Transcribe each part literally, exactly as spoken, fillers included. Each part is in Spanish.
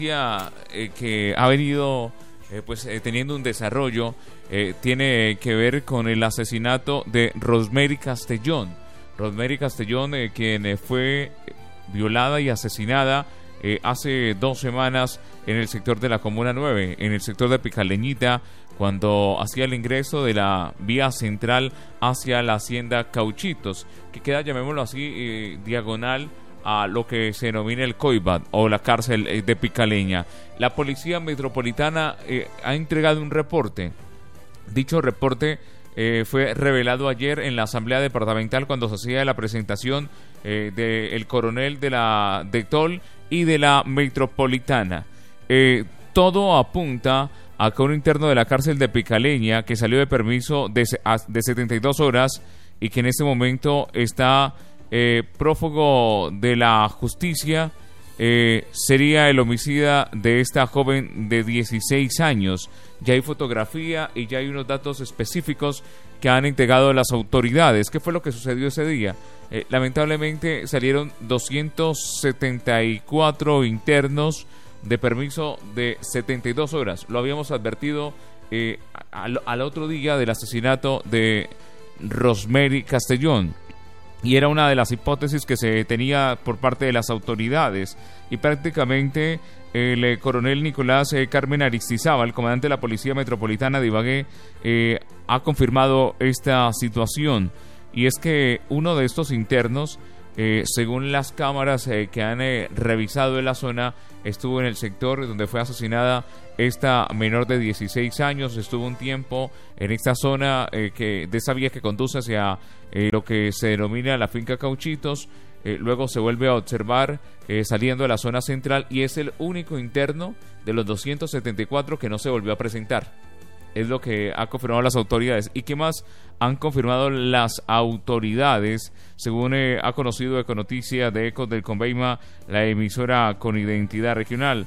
Eh, que ha venido eh, pues eh, teniendo un desarrollo eh, tiene que ver con el asesinato de Rosemary Castellón. Rosemary Castellón, eh, quien eh, fue violada y asesinada eh, hace dos semanas en el sector de la Comuna nueve, en el sector de Picaleñita, cuando hacía el ingreso de la vía central hacia la hacienda Cauchitos, que queda, llamémoslo así, eh, diagonal a lo que se denomina el COIBAT o la cárcel eh, de Picaleña. La Policía Metropolitana eh, ha entregado un reporte. Dicho reporte eh, fue revelado ayer en la Asamblea Departamental cuando se hacía la presentación eh, del coronel de la DECTOL y de la Metropolitana. Eh, todo apunta a que un interno de la cárcel de Picaleña, que salió de permiso de, de setenta y dos horas y que en este momento está Eh, prófugo de la justicia, eh, sería el homicida de esta joven de dieciséis años. Ya hay fotografía y ya hay unos datos específicos que han entregado las autoridades. ¿Qué fue lo que sucedió ese día? Eh, lamentablemente salieron doscientos setenta y cuatro internos de permiso de setenta y dos horas. Lo habíamos advertido eh, al, al otro día del asesinato de Rosemary Castellón. Y era una de las hipótesis que se tenía por parte de las autoridades. Y prácticamente el eh, coronel Nicolás eh, Carmen Aristizábal, comandante de la Policía Metropolitana de Ibagué, eh, ha confirmado esta situación. Y es que uno de estos internos, eh, según las cámaras eh, que han eh, revisado en la zona, estuvo en el sector donde fue asesinada esta menor de dieciséis años. Estuvo un tiempo en esta zona eh, que de esa vía que conduce hacia eh, lo que se denomina la finca Cauchitos. Eh, luego se vuelve a observar eh, saliendo de la zona central y es el único interno de los doscientos setenta y cuatro que no se volvió a presentar. Es lo que han confirmado las autoridades. ¿Y qué más han confirmado las autoridades? Según eh, ha conocido Econoticia de Ecos del Conveima, la emisora con identidad regional.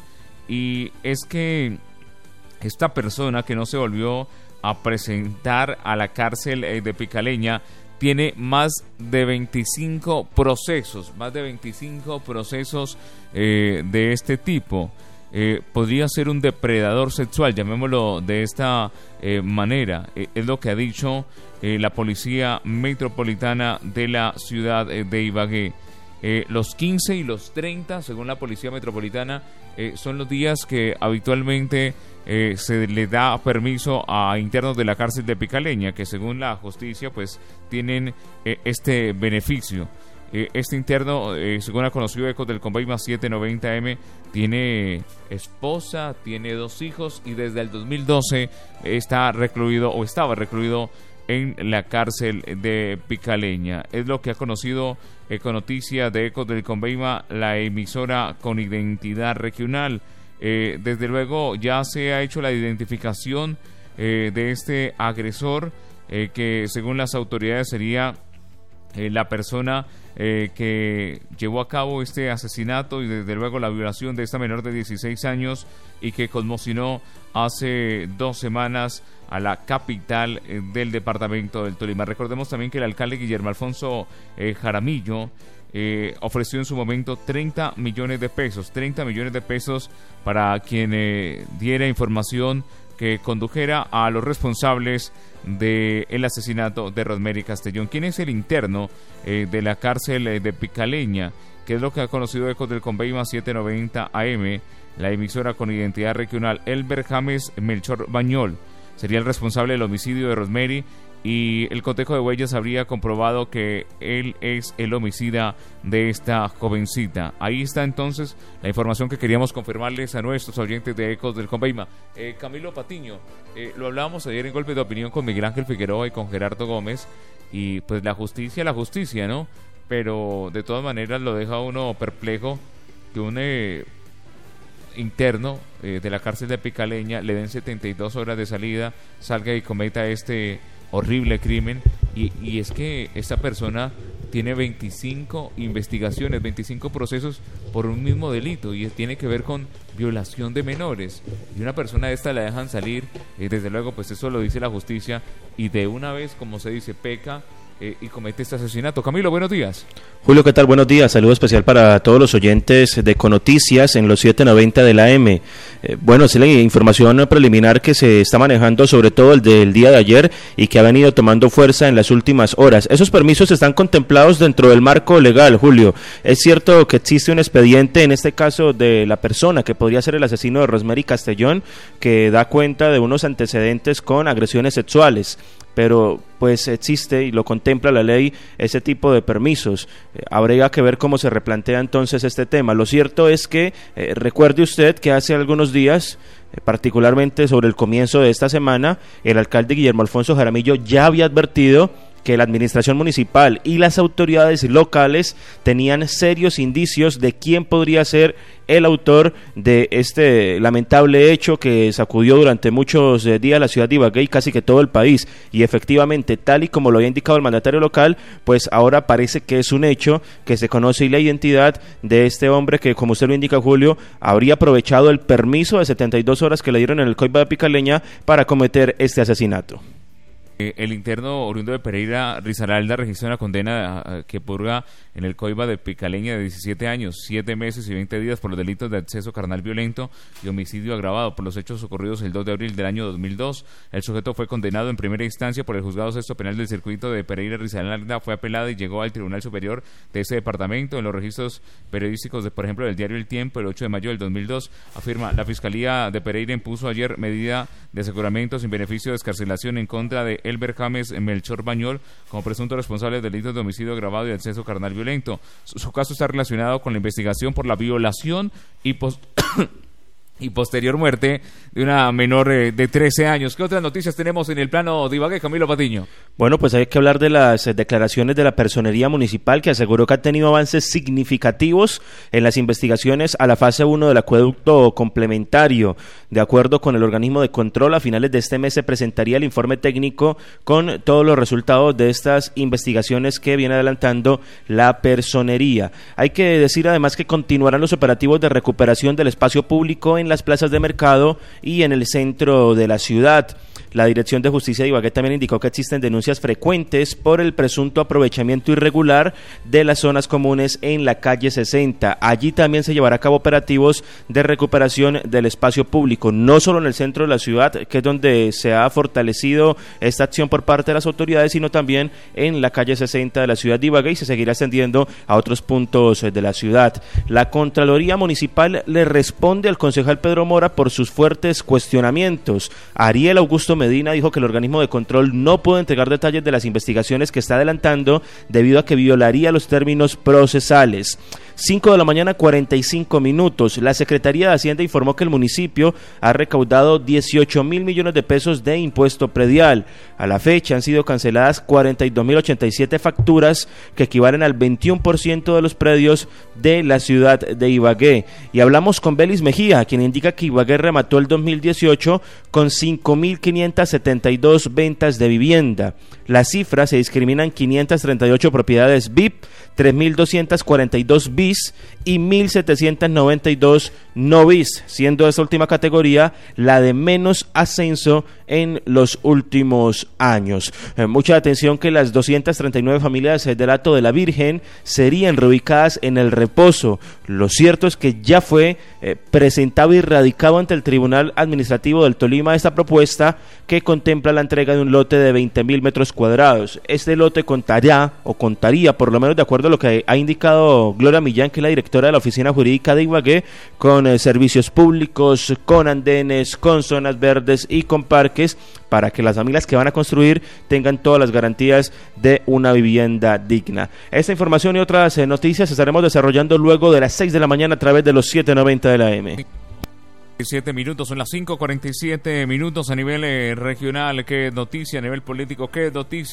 Y es que esta persona que no se volvió a presentar a la cárcel eh, de Picaleña tiene más de veinticinco procesos, más de veinticinco procesos eh, de este tipo. Eh, podría ser un depredador sexual, llamémoslo de esta eh, manera. Eh, es lo que ha dicho eh, la Policía Metropolitana de la ciudad eh, de Ibagué. Eh, los quince y los treinta, según la Policía Metropolitana, eh, son los días que habitualmente eh, se le da permiso a internos de la cárcel de Picaleña, que según la justicia pues tienen eh, este beneficio. Eh, este interno, eh, según ha conocido Ecos del Conveima setecientos noventa eme, tiene esposa, tiene dos hijos y desde el dos mil doce está recluido o estaba recluido en la cárcel de Picaleña. Es lo que ha conocido Econoticia de Ecos del Conveima, la emisora con identidad regional. Eh, desde luego ya se ha hecho la identificación eh, de este agresor, eh, que según las autoridades sería eh, la persona eh, que llevó a cabo este asesinato y desde luego la violación de esta menor de dieciséis años y que conmocionó hace dos semanas a la capital eh, del departamento del Tolima. Recordemos también que el alcalde Guillermo Alfonso eh, Jaramillo eh, ofreció en su momento treinta millones de pesos, treinta millones de pesos para quien eh, diera información que condujera a los responsables del asesinato de Rosemary Castellón. ¿Quién es el interno eh, de la cárcel eh, de Picaleña? ¿Qué es lo que ha conocido Ecos del Conveima setecientos noventa A M, la emisora con identidad regional? Elber James Melchor Bañol sería el responsable del homicidio de Rosemary y el cotejo de huellas habría comprobado que él es el homicida de esta jovencita. Ahí está entonces la información que queríamos confirmarles a nuestros oyentes de Ecos del Conveima. Eh, Camilo Patiño, eh, lo hablábamos ayer en Golpe de Opinión con Miguel Ángel Figueroa y con Gerardo Gómez, y pues la justicia, la justicia, ¿no? Pero de todas maneras lo deja uno perplejo que un eh, interno eh, de la cárcel de Picaleña le den setenta y dos horas de salida, salga y cometa este horrible crimen, y, y es que esta persona tiene veinticinco investigaciones, veinticinco procesos por un mismo delito, y tiene que ver con violación de menores, y una persona de esta la dejan salir, y desde luego pues eso lo dice la justicia, y de una vez, como se dice, peca eh, y comete este asesinato. Camilo, buenos días. Julio, ¿qué tal? Buenos días. Saludo especial para todos los oyentes de Econoticias en los setecientos noventa de la M. Eh, bueno, es la información preliminar que se está manejando, sobre todo el del día de ayer, y que ha venido tomando fuerza en las últimas horas. Esos permisos están contemplados dentro del marco legal, Julio. Es cierto que existe un expediente, en este caso de la persona que podría ser el asesino de Rosemary Castellón, que da cuenta de unos antecedentes con agresiones sexuales, pero pues existe y lo contempla la ley ese tipo de permisos. Eh, habría que ver cómo se replantea entonces este tema. Lo cierto es que eh, recuerde usted que hace algunos días, eh, particularmente sobre el comienzo de esta semana, el alcalde Guillermo Alfonso Jaramillo ya había advertido que la administración municipal y las autoridades locales tenían serios indicios de quién podría ser el autor de este lamentable hecho que sacudió durante muchos eh, días la ciudad de Ibagué y casi que todo el país. Y efectivamente, tal y como lo había indicado el mandatario local, pues ahora parece que es un hecho, que se conoce la identidad de este hombre que, como usted lo indica, Julio, habría aprovechado el permiso de setenta y dos horas que le dieron en el Coiba de Picaleña para cometer este asesinato. El interno oriundo de Pereira, Risaralda, registró una condena que purga en el Coiba de Picaleña de diecisiete años, siete meses y veinte días por los delitos de acceso carnal violento y homicidio agravado por los hechos ocurridos el dos de abril del año dos mil dos. El sujeto fue condenado en primera instancia por el Juzgado Sexto Penal del Circuito de Pereira, Risaralda, fue apelado y llegó al Tribunal Superior de ese departamento. En los registros periodísticos, de, por ejemplo, del diario El Tiempo, el ocho de mayo del dos mil dos, afirma: la Fiscalía de Pereira impuso ayer medida de aseguramiento sin beneficio de excarcelación en contra de Elber James Melchor Bañol como presunto responsable de delitos de homicidio agravado y acceso carnal violento. Su, su caso está relacionado con la investigación por la violación y pos y posterior muerte de una menor eh, de trece años. ¿Qué otras noticias tenemos en el plano de Ibagué, Camilo Patiño? Bueno, pues hay que hablar de las eh, declaraciones de la Personería Municipal, que aseguró que ha tenido avances significativos en las investigaciones a la fase uno del acueducto complementario. De acuerdo con el organismo de control, a finales de este mes se presentaría el informe técnico con todos los resultados de estas investigaciones que viene adelantando la Personería. Hay que decir además que continuarán los operativos de recuperación del espacio público en en las plazas de mercado y en el centro de la ciudad. La Dirección de Justicia de Ibagué también indicó que existen denuncias frecuentes por el presunto aprovechamiento irregular de las zonas comunes en la calle sesenta. Allí también se llevará a cabo operativos de recuperación del espacio público, no solo en el centro de la ciudad, que es donde se ha fortalecido esta acción por parte de las autoridades, sino también en la calle sesenta de la ciudad de Ibagué, y se seguirá extendiendo a otros puntos de la ciudad. La Contraloría Municipal le responde al concejal Pedro Mora por sus fuertes cuestionamientos. Ariel Augusto Medina dijo que el organismo de control no puede entregar detalles de las investigaciones que está adelantando debido a que violaría los términos procesales. cinco de la mañana, cuarenta y cinco minutos. La Secretaría de Hacienda informó que el municipio ha recaudado dieciocho mil millones de pesos de impuesto predial. A la fecha han sido canceladas cuarenta y dos mil ochenta y siete facturas que equivalen al veintiuno por ciento de los predios de la ciudad de Ibagué. Y hablamos con Belis Mejía, quien indica que Ibagué remató el dos mil dieciocho con cinco mil quinientas setenta y dos ventas de vivienda. Las cifras se discriminan: quinientas treinta y ocho propiedades V I P, tres mil doscientas cuarenta y dos bis y mil setecientos noventa y dos no bis, siendo esta última categoría la de menos ascenso en los últimos años. Eh, mucha atención que las doscientas treinta y nueve familias del Hato de la Virgen serían reubicadas en el reposo. Lo cierto es que ya fue eh, presentado y radicado ante el Tribunal Administrativo del Tolima esta propuesta que contempla la entrega de un lote de veinte mil metros cuadrados. Este lote contará o contaría, por lo menos de acuerdo a lo que ha indicado Gloria Millán, que es la directora de la Oficina Jurídica de Ibagué, con eh, servicios públicos, con andenes, con zonas verdes y con parques, para que las familias que van a construir tengan todas las garantías de una vivienda digna. Esta información y otras eh, noticias estaremos desarrollando luego de las seis de la mañana a través de los setecientos noventa de la M. siete minutos, son las cinco cuarenta y siete minutos a nivel eh, regional. ¿Qué noticia? A nivel político, ¿qué noticia?